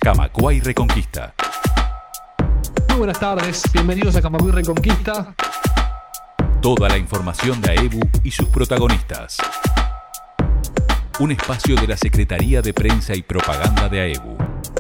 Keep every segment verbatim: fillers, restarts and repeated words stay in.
Camacuay Reconquista. Muy buenas tardes, bienvenidos a Camacuay Reconquista. Toda la información de AEBU y sus protagonistas. Un espacio de la Secretaría de Prensa y Propaganda de AEBU.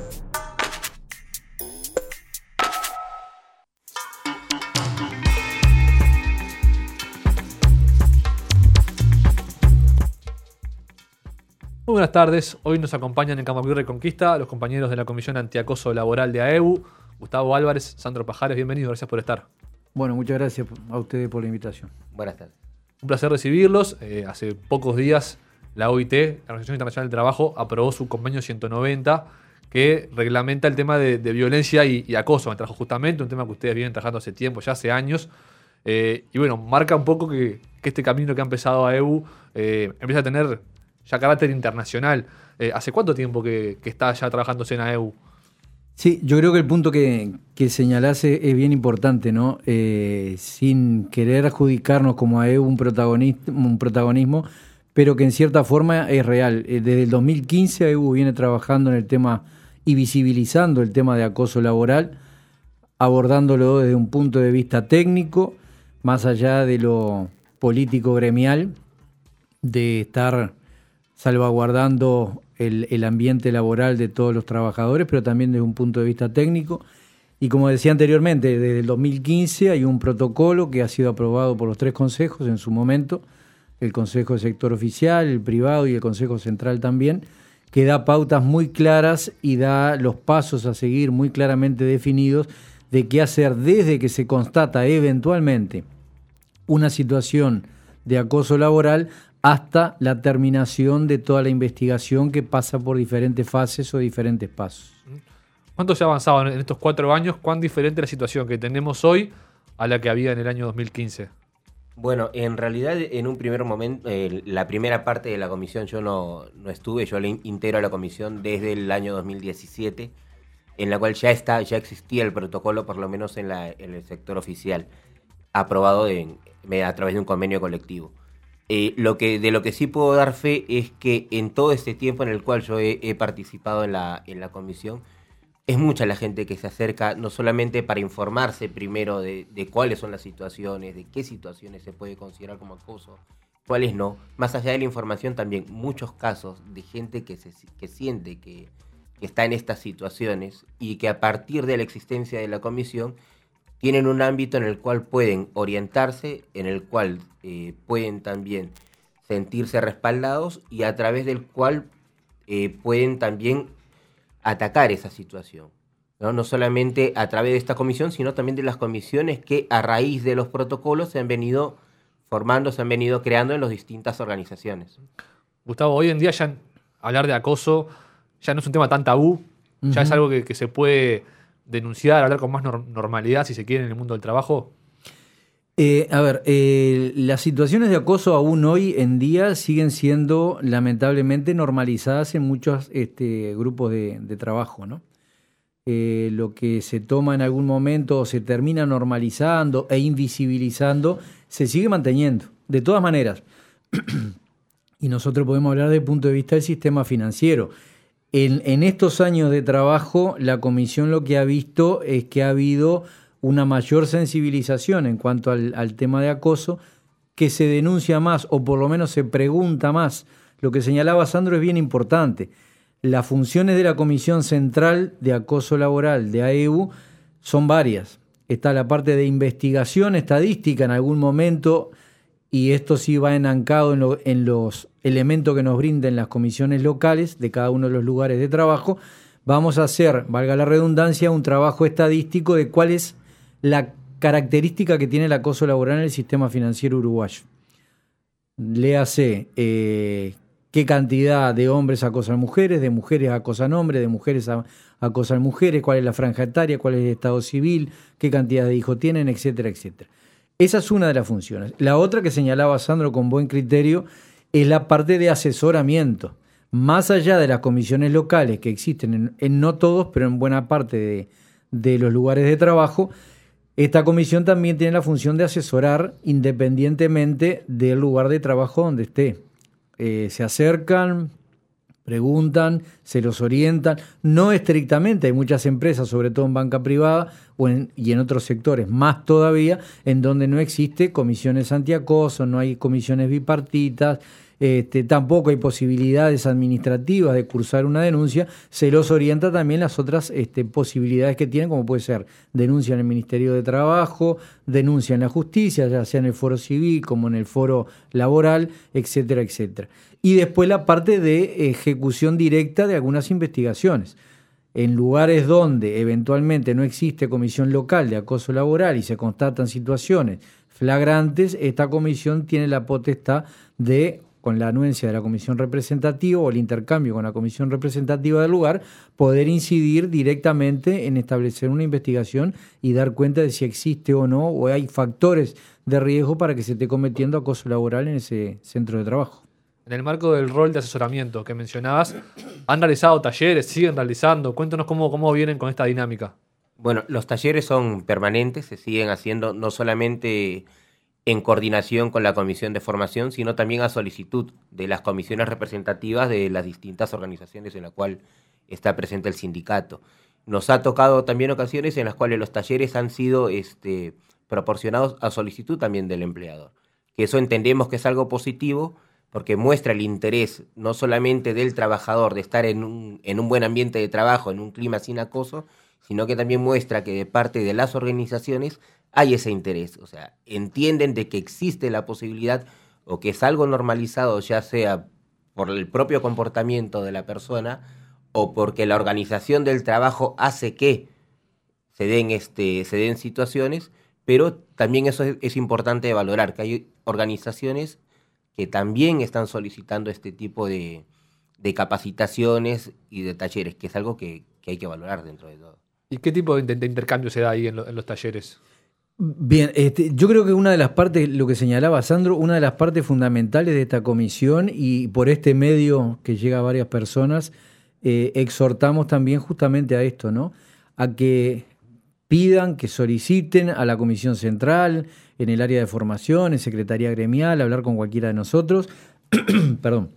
Muy buenas tardes, hoy nos acompañan en Camacuay Reconquista los compañeros de la Comisión Antiacoso Laboral de AEBU, Gustavo Álvarez, Sandro Pajares, bienvenidos, gracias por estar. Bueno, muchas gracias a ustedes por la invitación. Buenas tardes. Un placer recibirlos. Eh, hace pocos días la O I T, la Organización Internacional del Trabajo, aprobó su convenio ciento noventa que reglamenta el tema de, de violencia y, y acoso en el trabajo, justamente un tema que ustedes vienen trabajando hace tiempo, ya hace años. Eh, y bueno, marca un poco que, que este camino que ha empezado AEBU eh, empieza a tener ya carácter internacional. Eh, ¿Hace cuánto tiempo que, que está ya trabajándose en AEBU? Sí, yo creo que el punto que, que señalás es, es bien importante, ¿no? Eh, sin querer adjudicarnos como AEBU un protagonismo, un protagonismo, pero que en cierta forma es real. Eh, desde el dos mil quince AEBU viene trabajando en el tema y visibilizando el tema de acoso laboral, abordándolo desde un punto de vista técnico, más allá de lo político gremial, de estar salvaguardando el, el ambiente laboral de todos los trabajadores, pero también desde un punto de vista técnico. Y como decía anteriormente, desde el dos mil quince hay un protocolo que ha sido aprobado por los tres consejos en su momento, el Consejo de Sector Oficial, el Privado y el Consejo Central también, que da pautas muy claras y da los pasos a seguir muy claramente definidos de qué hacer desde que se constata eventualmente una situación de acoso laboral hasta la terminación de toda la investigación que pasa por diferentes fases o diferentes pasos. ¿Cuánto se ha avanzado en estos cuatro años? ¿Cuán diferente es la situación que tenemos hoy a la que había en el año dos mil quince? Bueno, en realidad en un primer momento, eh, la primera parte de la comisión yo no, no estuve, yo le integro a la comisión desde el año dos mil diecisiete, en la cual ya está, ya existía el protocolo, por lo menos en, la, en el sector oficial, aprobado en, a través de un convenio colectivo. Eh, lo que, de lo que sí puedo dar fe es que en todo este tiempo en el cual yo he, he participado en la, en la comisión, es mucha la gente que se acerca, no solamente para informarse primero de, de cuáles son las situaciones, de qué situaciones se puede considerar como acoso, cuáles no. Más allá de la información, también muchos casos de gente que, se, que siente que, que está en estas situaciones y que a partir de la existencia de la comisión tienen un ámbito en el cual pueden orientarse, en el cual eh, pueden también sentirse respaldados y a través del cual eh, pueden también atacar esa situación, ¿no? No solamente a través de esta comisión, sino también de las comisiones que a raíz de los protocolos se han venido formando, se han venido creando en las distintas organizaciones. Gustavo, hoy en día ya hablar de acoso ya no es un tema tan tabú, uh-huh. ya es algo que, que se puede denunciar, hablar con más nor- normalidad, si se quiere, en el mundo del trabajo. Eh, a ver, eh, las situaciones de acoso aún hoy en día siguen siendo lamentablemente normalizadas en muchos este, grupos de, de trabajo, ¿no? Eh, lo que se toma en algún momento o se termina normalizando e invisibilizando se sigue manteniendo, de todas maneras. Y nosotros podemos hablar desde el punto de vista del sistema financiero. En, en estos años de trabajo, la comisión lo que ha visto es que ha habido una mayor sensibilización en cuanto al, al tema de acoso, que se denuncia más o por lo menos se pregunta más. Lo que señalaba Sandro es bien importante. Las funciones de la Comisión Central de Acoso Laboral de AEBU son varias. Está la parte de investigación estadística en algún momento, y esto sí va enancado en, lo, en los elementos que nos brinden las comisiones locales de cada uno de los lugares de trabajo. Vamos a hacer, valga la redundancia, un trabajo estadístico de cuál es la característica que tiene el acoso laboral en el sistema financiero uruguayo. Léase eh, qué cantidad de hombres acosan mujeres, de mujeres acosan hombres, de mujeres acosan mujeres, cuál es la franja etaria, cuál es el estado civil, qué cantidad de hijos tienen, etcétera, etcétera. Esa es una de las funciones. La otra que señalaba Sandro con buen criterio es la parte de asesoramiento. Más allá de las comisiones locales que existen, en, en no todos, pero en buena parte de, de los lugares de trabajo, esta comisión también tiene la función de asesorar independientemente del lugar de trabajo donde esté. Eh, se acercan, Preguntan, se los orientan, no estrictamente, hay muchas empresas, sobre todo en banca privada o en, y en otros sectores, más todavía, en donde no existe comisiones antiacoso, no hay comisiones bipartitas, este, tampoco hay posibilidades administrativas de cursar una denuncia, se los orienta también las otras este, posibilidades que tienen, como puede ser denuncia en el Ministerio de Trabajo, denuncia en la justicia, ya sea en el foro civil como en el foro laboral, etcétera, etcétera. Y después la parte de ejecución directa de algunas investigaciones. En lugares donde eventualmente no existe comisión local de acoso laboral y se constatan situaciones flagrantes, esta comisión tiene la potestad de, con la anuencia de la comisión representativa o el intercambio con la comisión representativa del lugar, poder incidir directamente en establecer una investigación y dar cuenta de si existe o no, o hay factores de riesgo para que se esté cometiendo acoso laboral en ese centro de trabajo. En el marco del rol de asesoramiento que mencionabas, ¿han realizado talleres? ¿Siguen realizando? Cuéntanos cómo, cómo vienen con esta dinámica. Bueno, los talleres son permanentes, se siguen haciendo no solamente en coordinación con la comisión de formación, sino también a solicitud de las comisiones representativas de las distintas organizaciones en las cuales está presente el sindicato. Nos ha tocado también ocasiones en las cuales los talleres han sido este, proporcionados a solicitud también del empleador. Que eso entendemos que es algo positivo, porque muestra el interés no solamente del trabajador de estar en un, en un buen ambiente de trabajo, en un clima sin acoso, sino que también muestra que de parte de las organizaciones hay ese interés. O sea, entienden de que existe la posibilidad o que es algo normalizado, ya sea por el propio comportamiento de la persona o porque la organización del trabajo hace que se den, este, se den situaciones, pero también eso es, es importante valorar, que hay organizaciones que también están solicitando este tipo de, de capacitaciones y de talleres, que es algo que, que hay que valorar dentro de todo. ¿Y qué tipo de, de intercambio se da ahí en, lo, en los talleres? Bien, este, yo creo que una de las partes, lo que señalaba Sandro, una de las partes fundamentales de esta comisión, y por este medio que llega a varias personas, eh, exhortamos también justamente a esto, ¿no? A que pidan, que soliciten a la Comisión Central, en el área de formación, en Secretaría Gremial, hablar con cualquiera de nosotros, perdón,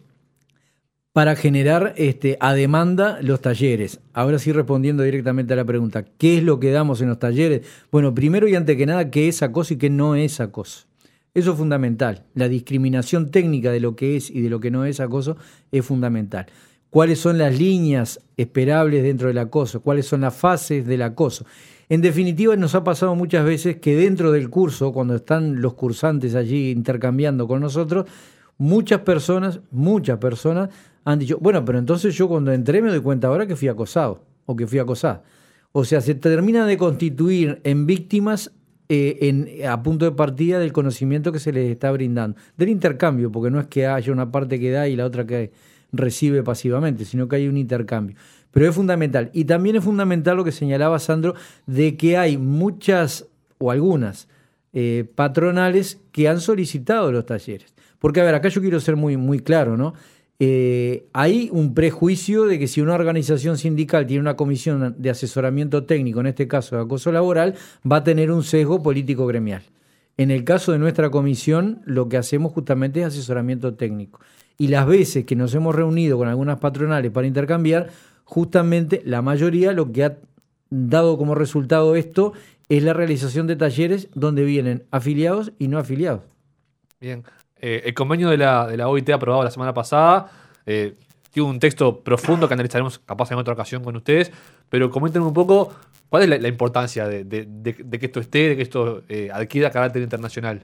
para generar este, a demanda los talleres. Ahora sí, respondiendo directamente a la pregunta, ¿qué es lo que damos en los talleres? Bueno, primero y antes que nada, ¿qué es acoso y qué no es acoso? Eso es fundamental. La discriminación técnica de lo que es y de lo que no es acoso es fundamental. ¿Cuáles son las líneas esperables dentro del acoso? ¿Cuáles son las fases del acoso? En definitiva, nos ha pasado muchas veces que dentro del curso, cuando están los cursantes allí intercambiando con nosotros, muchas personas, muchas personas han dicho, bueno, pero entonces yo cuando entré me doy cuenta ahora que fui acosado o que fui acosada. O sea, se termina de constituir en víctimas eh, en, a punto de partida del conocimiento que se les está brindando. Del intercambio, porque no es que haya una parte que da y la otra que recibe pasivamente, sino que hay un intercambio. Pero es fundamental. Y también es fundamental lo que señalaba Sandro, de que hay muchas o algunas eh, patronales que han solicitado los talleres. Porque, a ver, acá yo quiero ser muy, muy claro, ¿no? Eh, hay un prejuicio de que si una organización sindical tiene una comisión de asesoramiento técnico, en este caso de acoso laboral, va a tener un sesgo político gremial. En el caso de nuestra comisión, lo que hacemos justamente es asesoramiento técnico. Y las veces que nos hemos reunido con algunas patronales para intercambiar, justamente la mayoría lo que ha dado como resultado esto es la realización de talleres donde vienen afiliados y no afiliados. Bien. Eh, el convenio de la, de la O I T aprobado la semana pasada eh, tiene un texto profundo que analizaremos capaz en otra ocasión con ustedes, pero coméntenos un poco cuál es la, la importancia de, de, de, de que esto esté, de que esto eh, adquiera carácter internacional.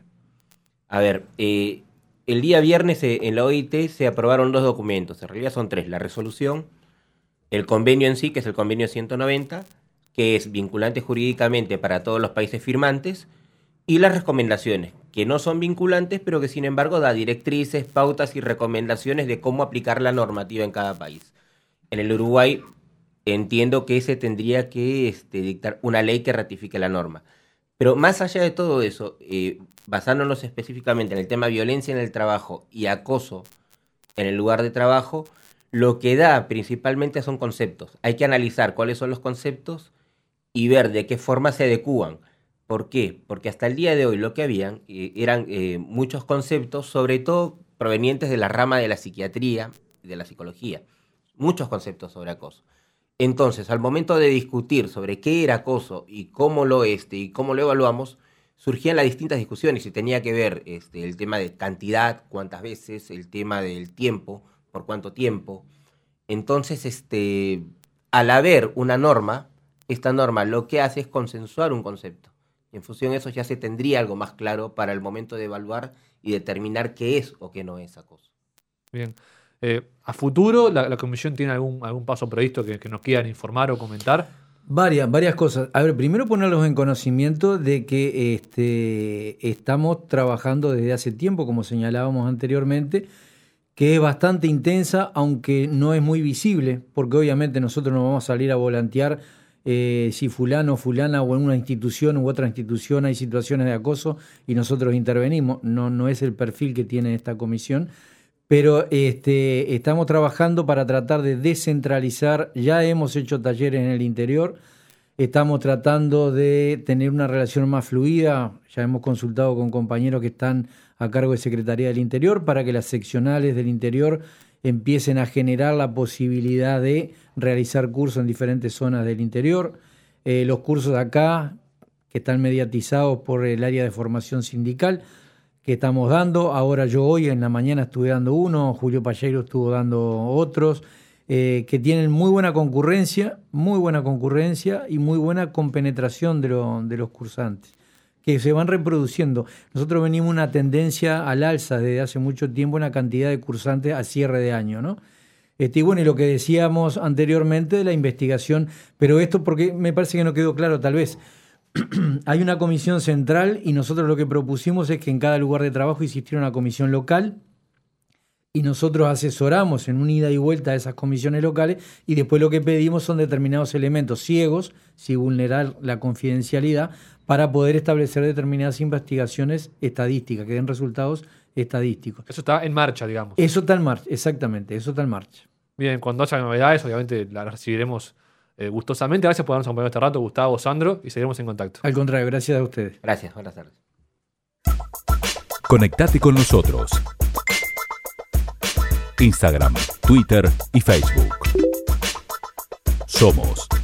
A ver, eh, el día viernes eh, en la O I T se aprobaron dos documentos, en realidad son tres, la resolución, el convenio en sí, que es el convenio ciento noventa, que es vinculante jurídicamente para todos los países firmantes, y las recomendaciones, que no son vinculantes, pero que sin embargo da directrices, pautas y recomendaciones de cómo aplicar la normativa en cada país. En el Uruguay entiendo que se tendría que este, dictar una ley que ratifique la norma. Pero más allá de todo eso, eh, basándonos específicamente en el tema violencia en el trabajo y acoso en el lugar de trabajo, lo que da principalmente son conceptos. Hay que analizar cuáles son los conceptos y ver de qué forma se adecúan. ¿Por qué? Porque hasta el día de hoy lo que habían eh, eran eh, muchos conceptos, sobre todo provenientes de la rama de la psiquiatría y de la psicología. muchos conceptos sobre acoso. Entonces, al momento de discutir sobre qué era acoso y cómo lo este y cómo lo evaluamos, surgían las distintas discusiones y tenía que ver este, el tema de cantidad, cuántas veces, el tema del tiempo, por cuánto tiempo. Entonces, este, al haber una norma, esta norma lo que hace es consensuar un concepto. Y en función de eso ya se tendría algo más claro para el momento de evaluar y determinar qué es o qué no es acoso. Bien. Eh, ¿A futuro la, la comisión tiene algún, algún paso previsto que, que nos quieran informar o comentar? Varias, varias cosas. A ver, primero ponerlos en conocimiento de que este, estamos trabajando desde hace tiempo, como señalábamos anteriormente, que es bastante intensa, aunque no es muy visible, porque obviamente nosotros no vamos a salir a volantear eh, si fulano o fulana o en una institución u otra institución hay situaciones de acoso y nosotros intervenimos. No, no es el perfil que tiene esta comisión. Pero este, estamos trabajando para tratar de descentralizar. Ya hemos hecho talleres en el interior. Estamos tratando de tener una relación más fluida. Ya hemos consultado con compañeros que están a cargo de Secretaría del Interior para que las seccionales del interior empiecen a generar la posibilidad de realizar cursos en diferentes zonas del interior. Eh, los cursos de acá, que están mediatizados por el área de formación sindical, que estamos dando. Ahora yo hoy en la mañana estuve dando uno, Julio Palleiro estuvo dando otros, eh, que tienen muy buena concurrencia, muy buena concurrencia y muy buena compenetración de, lo, de los cursantes, que se van reproduciendo. Nosotros venimos una tendencia al alza desde hace mucho tiempo, una cantidad de cursantes a cierre de año, ¿no? Este, y bueno, y lo que decíamos anteriormente de la investigación, pero esto porque me parece que no quedó claro tal vez. Hay una comisión central y nosotros lo que propusimos es que en cada lugar de trabajo existiera una comisión local y nosotros asesoramos en una ida y vuelta a esas comisiones locales y después lo que pedimos son determinados elementos ciegos, sin vulnerar la confidencialidad, para poder establecer determinadas investigaciones estadísticas, que den resultados estadísticos. Eso está en marcha, digamos. Eso está en marcha, exactamente, eso está en marcha. Bien, cuando haya novedades, obviamente las recibiremos Eh, gustosamente. Gracias por habernos acompañado este rato, Gustavo, Sandro, y seguiremos en contacto. Al contrario, gracias a ustedes. Gracias, buenas tardes. Conectate con nosotros. Instagram, Twitter y Facebook. Somos